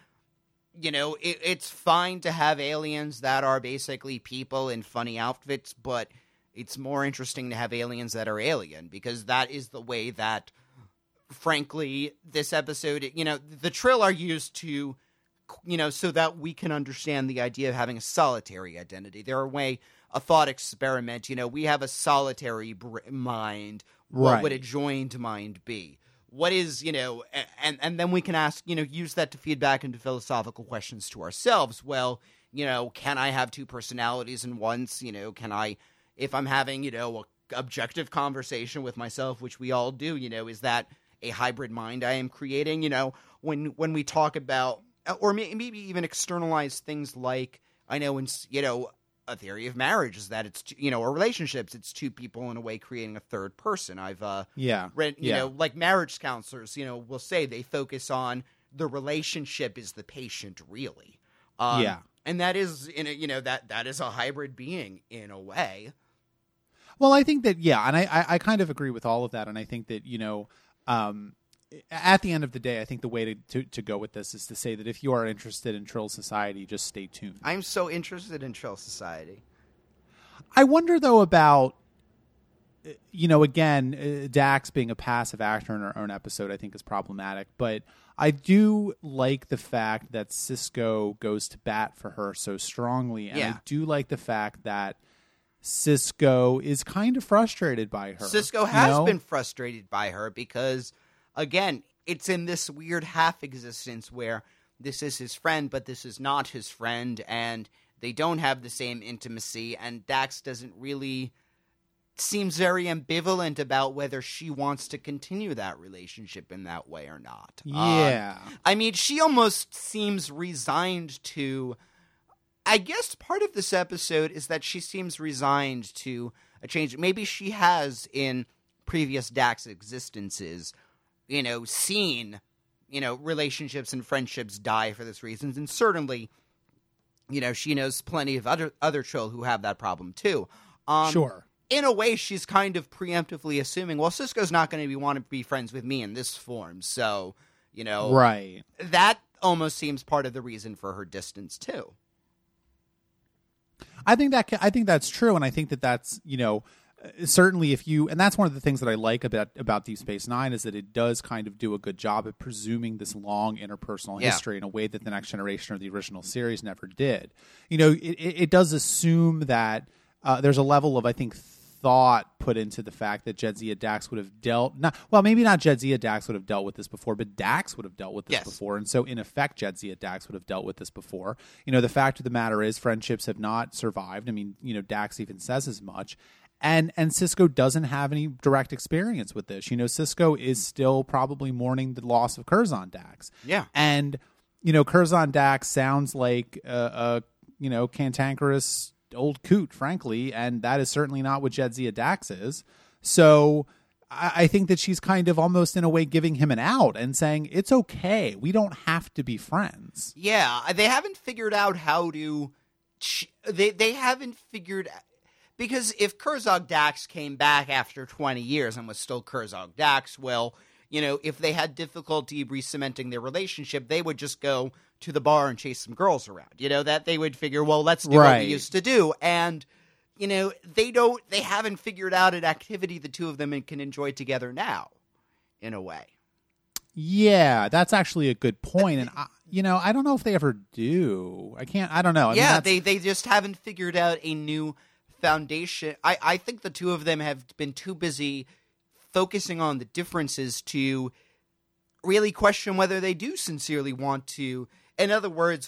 [SPEAKER 2] it's fine to have aliens that are basically people in funny outfits, but it's more interesting to have aliens that are alien, because that is the way that, frankly, this episode, the Trill are used to, so that we can understand the idea of having a solitary identity. They're a thought experiment. We have a solitary mind. What would a joined mind be? What is, and then we can ask, use that to feed back into philosophical questions to ourselves. Well, can I have two personalities in once? Can I, if I'm having, a objective conversation with myself, which we all do, is that a hybrid mind I am creating? When we talk about, or maybe even externalize things like, I know in, a theory of marriage is that it's, or relationships, it's two people in a way creating a third person. I've read, like marriage counselors, will say they focus on the relationship is the patient, really. And that is, that is a hybrid being in a way.
[SPEAKER 1] Well, I think that, and I kind of agree with all of that. And I think that, at the end of the day, I think the way to go with this is to say that if you are interested in Trill Society, just stay tuned.
[SPEAKER 2] I'm so interested in Trill Society.
[SPEAKER 1] I wonder, though, about, again, Dax being a passive actor in her own episode, I think is problematic. But I do like the fact that Sisko goes to bat for her so strongly. And I do like the fact that Sisko is kind of frustrated by her.
[SPEAKER 2] Sisko has been frustrated by her because, again, it's in this weird half-existence where this is his friend, but this is not his friend, and they don't have the same intimacy, and Dax doesn't really seems very ambivalent about whether she wants to continue that relationship in that way or not.
[SPEAKER 1] Yeah.
[SPEAKER 2] I mean, she almost seems resigned to... I guess part of this episode is that she seems resigned to a change. Maybe she has, in previous Dax existences, seen, relationships and friendships die for this reason. And certainly, she knows plenty of other Trill who have that problem too.
[SPEAKER 1] Sure.
[SPEAKER 2] In a way, she's kind of preemptively assuming, well, Sisko's not going to want to be friends with me in this form. So,
[SPEAKER 1] right.
[SPEAKER 2] That almost seems part of the reason for her distance too.
[SPEAKER 1] I think that's true, and I think that's certainly if you, and that's one of the things that I like about Deep Space Nine, is that it does kind of do a good job at presuming this long interpersonal history in a way that the Next Generation or the original series never did. You know, it does assume that there's a level of, I think, thought put into the fact that Jadzia Dax would have maybe not Jadzia Dax would have dealt with this before, but Dax would have dealt with this before. And so in effect, Jadzia Dax would have dealt with this before. You know, the fact of the matter is friendships have not survived. I mean, you know, Dax even says as much. And Sisko doesn't have any direct experience with this. You know, Sisko is still probably mourning the loss of Curzon Dax.
[SPEAKER 2] Yeah.
[SPEAKER 1] And, you know, Curzon Dax sounds like a cantankerous old coot, frankly, and that is certainly not what Jadzia Dax is. So I think that she's kind of almost in a way giving him an out and saying, it's okay. We don't have to be friends.
[SPEAKER 2] Yeah, they haven't figured out how to... They haven't figured... Because if Curzon Dax came back after 20 years and was still Curzon Dax, well, you know, if they had difficulty re-cementing their relationship, they would just go to the bar and chase some girls around. You know, that they would figure, well, let's do what we used to do. And, you know, they haven't figured out an activity the two of them can enjoy together now, in a way.
[SPEAKER 1] Yeah, that's actually a good point. And, I don't know if they ever do. I don't know. I mean,
[SPEAKER 2] they just haven't figured out a new foundation. I think the two of them have been too busy focusing on the differences to really question whether they do sincerely want to. In other words,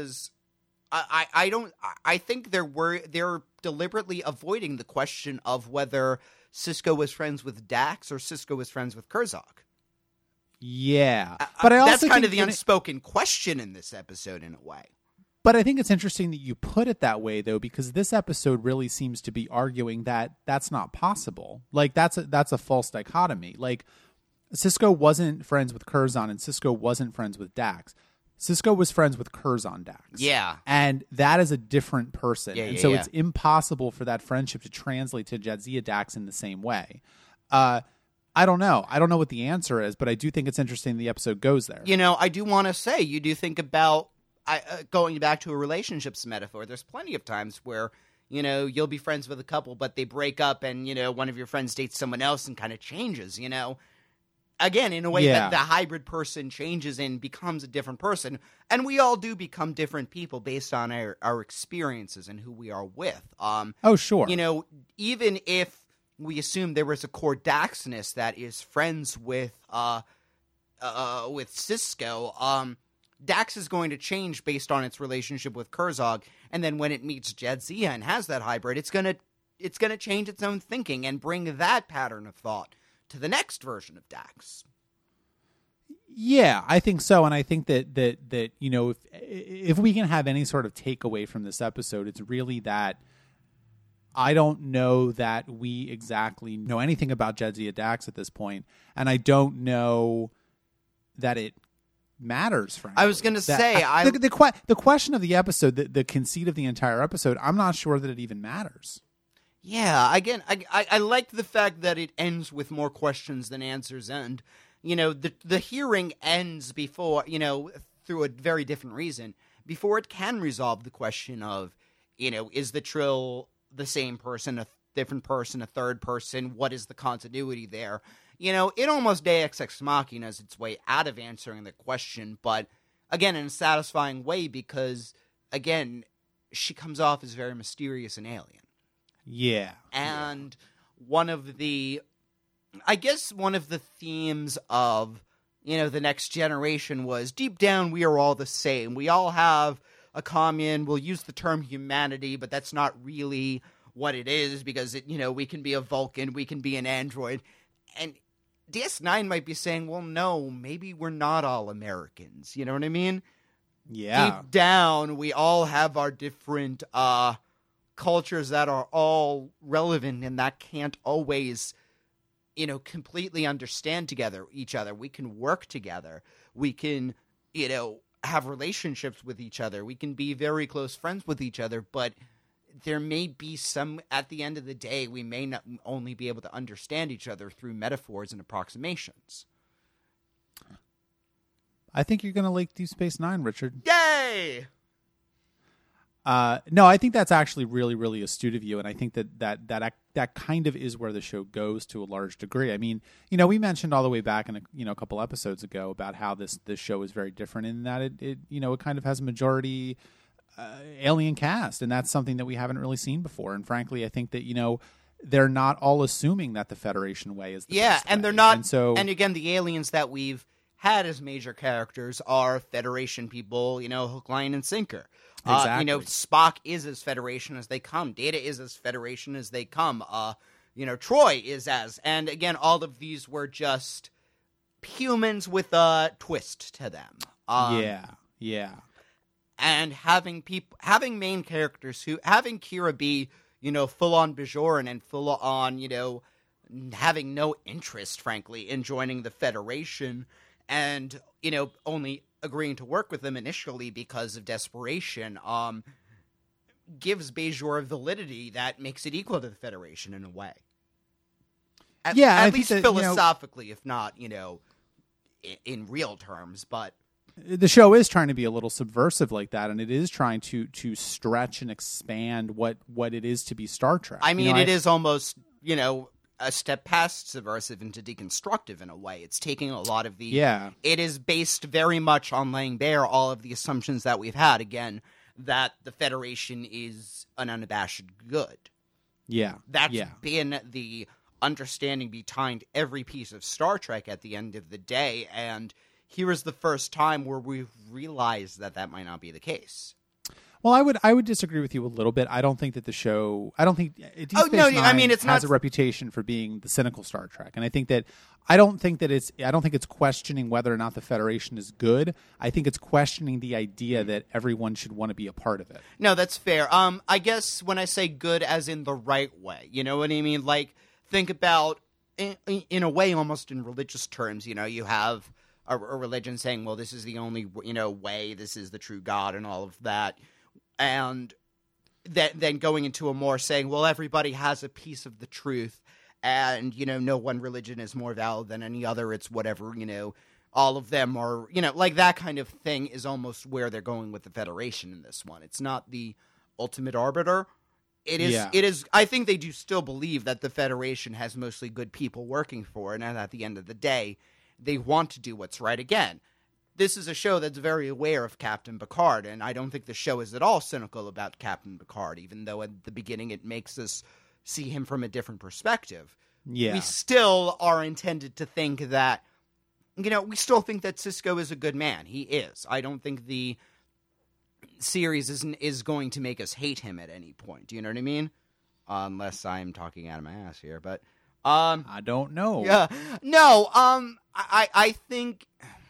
[SPEAKER 2] I think they're deliberately avoiding the question of whether Sisko was friends with Dax or Sisko was friends with Curzon.
[SPEAKER 1] Yeah, but I also
[SPEAKER 2] that's kind of the unspoken question in this episode, in a way.
[SPEAKER 1] But I think it's interesting that you put it that way, though, because this episode really seems to be arguing that that's not possible. Like, that's a false dichotomy. Like, Sisko wasn't friends with Curzon, and Sisko wasn't friends with Dax. Sisko was friends with Curzon Dax.
[SPEAKER 2] Yeah.
[SPEAKER 1] And that is a different person.
[SPEAKER 2] And
[SPEAKER 1] so it's impossible for that friendship to translate to Jadzia Dax in the same way. I don't know. I don't know what the answer is, but I do think it's interesting the episode goes there.
[SPEAKER 2] You know, I do want to say, you do think about going back to a relationships metaphor, there's plenty of times where, you know, you'll be friends with a couple, but they break up and, you know, one of your friends dates someone else and kind of changes, you know. Again, in a way that the hybrid person changes and becomes a different person. And we all do become different people based on our experiences and who we are with.
[SPEAKER 1] Oh, sure.
[SPEAKER 2] You know, even if we assume there was a core Daxness that is friends with Sisko, Dax is going to change based on its relationship with Curzon, and then when it meets Jadzia and has that hybrid, it's gonna change its own thinking and bring that pattern of thought to the next version of Dax.
[SPEAKER 1] Yeah, I think so, and I think that you know, if we can have any sort of takeaway from this episode, it's really that I don't know that we exactly know anything about Jadzia Dax at this point, and I don't know that it matters, frankly.
[SPEAKER 2] I was going to say
[SPEAKER 1] the question of the episode, the conceit of the entire episode, I'm not sure that it even matters.
[SPEAKER 2] Yeah, again, I like the fact that it ends with more questions than answers, and you know, the hearing ends before, you know, through a very different reason, before it can resolve the question of, you know, is the Trill the same person, a different person, a third person? What is the continuity there? You know, it almost Deus Ex Machina's its way out of answering the question, but again, in a satisfying way, because, again, she comes off as very mysterious and alien.
[SPEAKER 1] Yeah.
[SPEAKER 2] And one of the themes of, you know, the Next Generation was, deep down, we are all the same. We all have a common, we'll use the term humanity, but that's not really what it is, because, you know, we can be a Vulcan, we can be an android, and DS9 might be saying, well, no, maybe we're not all Americans. You know what I mean?
[SPEAKER 1] Yeah.
[SPEAKER 2] Deep down, we all have our different cultures that are all relevant and that can't always, you know, completely understand each other. We can work together. We can, you know, have relationships with each other. We can be very close friends with each other, but there may be some, at the end of the day, we may not only be able to understand each other through metaphors and approximations.
[SPEAKER 1] I think you're going to like Deep Space Nine, Richard.
[SPEAKER 2] Yay!
[SPEAKER 1] No, I think that's actually really, really astute of you, and I think that kind of is where the show goes to a large degree. I mean, we mentioned all the way back in a couple episodes ago about how this show is very different in that it kind of has a majority alien cast, and that's something that we haven't really seen before. And frankly, I think that they're not all assuming that the Federation way is the best
[SPEAKER 2] and
[SPEAKER 1] way.
[SPEAKER 2] they're not.
[SPEAKER 1] And
[SPEAKER 2] again, the aliens that we've had as major characters are Federation people, hook, line, and sinker.
[SPEAKER 1] Exactly.
[SPEAKER 2] Spock is as Federation as they come. Data is as Federation as they come. Troy is as. And again, all of these were just humans with a twist to them.
[SPEAKER 1] Yeah.
[SPEAKER 2] And having main characters having Kira be, full on Bajoran and full on, having no interest, frankly, in joining the Federation and, only agreeing to work with them initially because of desperation, gives Bajor validity that makes it equal to the Federation in a way. At least philosophically, if not, in real terms. But
[SPEAKER 1] the show is trying to be a little subversive like that, and it is trying to stretch and expand what it is to be Star Trek.
[SPEAKER 2] I mean, it is almost, a step past subversive into deconstructive in a way. It's taking a lot of the...
[SPEAKER 1] Yeah.
[SPEAKER 2] It is based very much on laying bare all of the assumptions that we've had, again, that the Federation is an unabashed good.
[SPEAKER 1] Yeah.
[SPEAKER 2] That's been the understanding behind every piece of Star Trek at the end of the day, and here is the first time where we've realized that might not be the case.
[SPEAKER 1] Well, I would disagree with you a little bit. I don't think that the show. I don't think. Deep Space Nine
[SPEAKER 2] I mean, it's
[SPEAKER 1] has
[SPEAKER 2] not
[SPEAKER 1] a reputation for being the cynical Star Trek, and I think that. I don't think it's questioning whether or not the Federation is good. I think it's questioning the idea that everyone should want to be a part of it.
[SPEAKER 2] No, that's fair. I guess when I say good, as in the right way, you know what I mean? Like, think about in a way, almost in religious terms. You have a religion saying, "Well, this is the only way. This is the true God," and all of that. And then going into a more saying, well, everybody has a piece of the truth, and, no one religion is more valid than any other. It's whatever, all of them are, like that kind of thing is almost where they're going with the Federation in this one. It's not the ultimate arbiter. It is. I think they do still believe that the Federation has mostly good people working for it, and at the end of the day, they want to do what's right again. This is a show that's very aware of Captain Picard, and I don't think the show is at all cynical about Captain Picard, even though at the beginning it makes us see him from a different perspective.
[SPEAKER 1] Yeah.
[SPEAKER 2] We still are intended to think that, we still think that Sisko is a good man. He is. I don't think the series is going to make us hate him at any point. Do you know what I mean? Unless I'm talking out of my ass here, but...
[SPEAKER 1] I don't know.
[SPEAKER 2] Yeah. No, I think...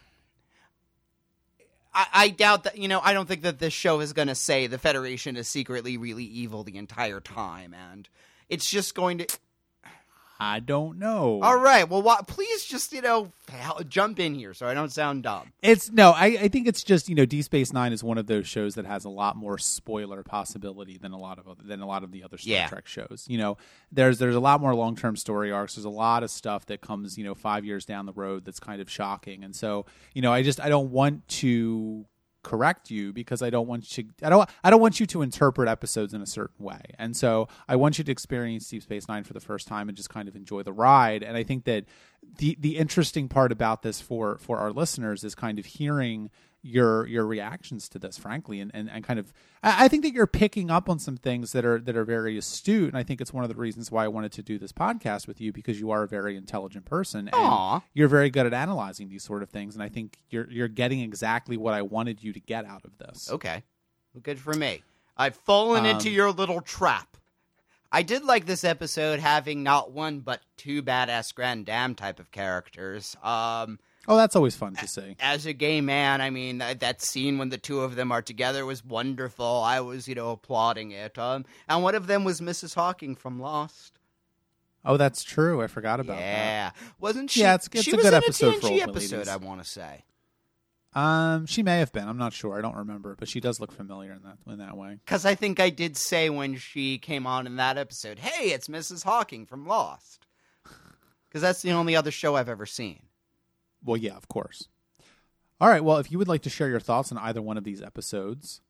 [SPEAKER 2] I doubt that, I don't think that this show is going to say the Federation is secretly really evil the entire time, and it's just going to...
[SPEAKER 1] I don't know.
[SPEAKER 2] All right, well, please just, jump in here so I don't sound dumb.
[SPEAKER 1] I think it's just, Deep Space Nine is one of those shows that has a lot more spoiler possibility than a lot of the other Star Trek shows. There's a lot more long-term story arcs. There's a lot of stuff that comes, 5 years down the road that's kind of shocking. And so, I don't want to correct you because I don't want you to interpret episodes in a certain way. And so I want you to experience Deep Space Nine for the first time and just kind of enjoy the ride. And I think that the interesting part about this for our listeners is kind of hearing your reactions to this, frankly, and kind of I think that you're picking up on some things that are very astute, and I think it's one of the reasons why I wanted to do this podcast with you, because you are a very intelligent person and you're very good at analyzing these sort of things, and I think you're getting exactly what I wanted you to get out of this.
[SPEAKER 2] Okay, well, good for me. I've fallen into your little trap. I did like this episode having not one but two badass Grand Dam type of characters.
[SPEAKER 1] Oh, that's always fun to see.
[SPEAKER 2] As a gay man, I mean, that scene when the two of them are together was wonderful. I was, applauding it. And one of them was Mrs. Hawking from Lost.
[SPEAKER 1] Oh, that's true. I forgot about that.
[SPEAKER 2] Yeah. Wasn't she?
[SPEAKER 1] Yeah, it's
[SPEAKER 2] she
[SPEAKER 1] a
[SPEAKER 2] was
[SPEAKER 1] good
[SPEAKER 2] in
[SPEAKER 1] episode for
[SPEAKER 2] TNG
[SPEAKER 1] old
[SPEAKER 2] episode,
[SPEAKER 1] ladies.
[SPEAKER 2] I want to say.
[SPEAKER 1] She may have been. I'm not sure. I don't remember. But she does look familiar in that way.
[SPEAKER 2] Because I think I did say when she came on in that episode, hey, it's Mrs. Hawking from Lost. Because that's the only other show I've ever seen.
[SPEAKER 1] Well, yeah, of course. All right. Well, if you would like to share your thoughts on either one of these episodes,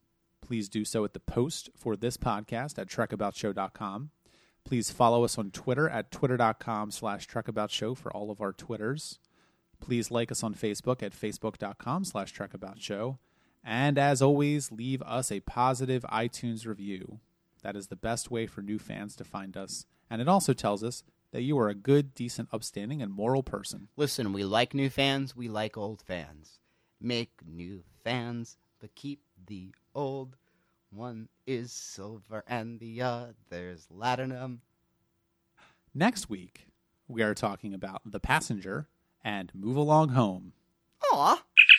[SPEAKER 1] please do so at the post for this podcast at trekaboutshow.com. Please follow us on Twitter at twitter.com/trekaboutshow for all of our Twitters. Please like us on Facebook at facebook.com/trekaboutshow. And as always, leave us a positive iTunes review. That is the best way for new fans to find us. And it also tells us that you are a good, decent, upstanding, and moral person.
[SPEAKER 2] Listen, we like new fans. We like old fans. Make new fans, but keep the old. One is silver and the other's latinum.
[SPEAKER 1] Next week, we are talking about The Passenger and Move Along Home.
[SPEAKER 2] Aw.